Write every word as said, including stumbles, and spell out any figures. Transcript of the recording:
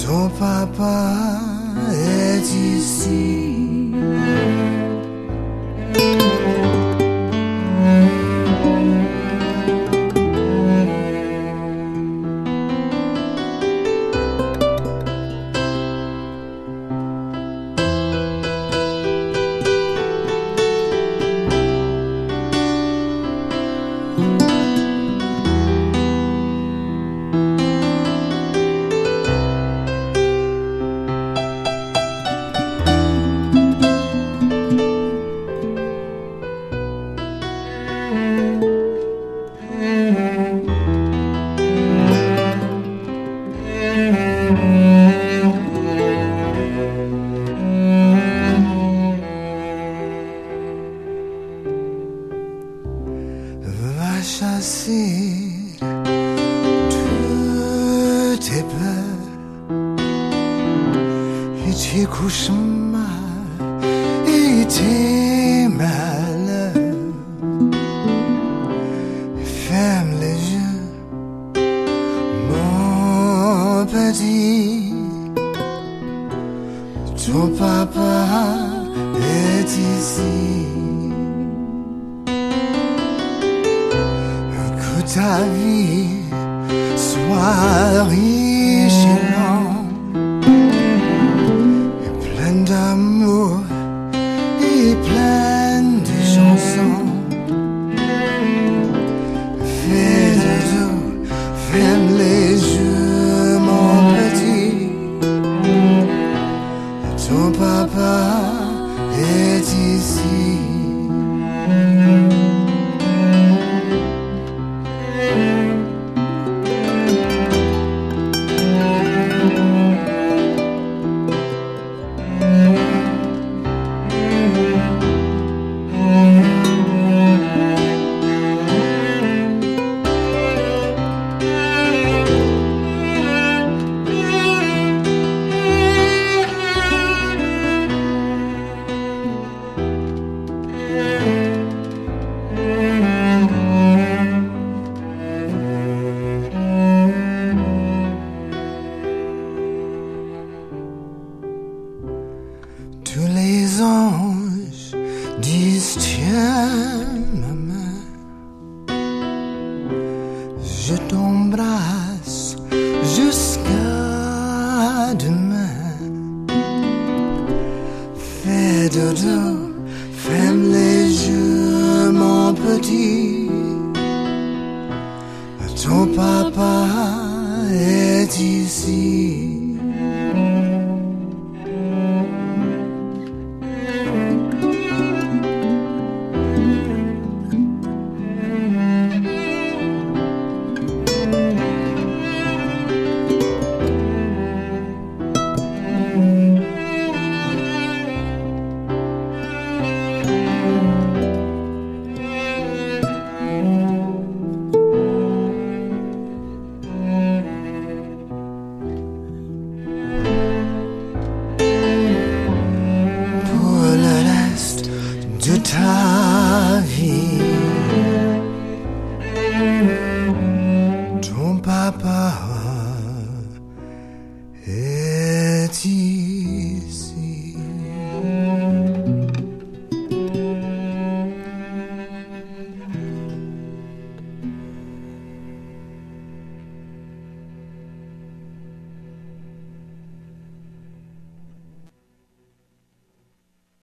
Ton papa est ici. Va chasser toutes tes peurs et tes cauchemars et tes malheurs. Ferme les yeux, mon petit. Ton papa est ici. Ta vie soit riche et longue, et pleine d'amour et pleine de chansons. Fais dodo, ferme les yeux, mon petit. Ton papa est ici. Tous les anges disent tiens ma main, je t'embrasse jusqu'à demain. Fais dodo, ferme les yeux, mon petit. Ton papa est ici. De ta vie, ton papa est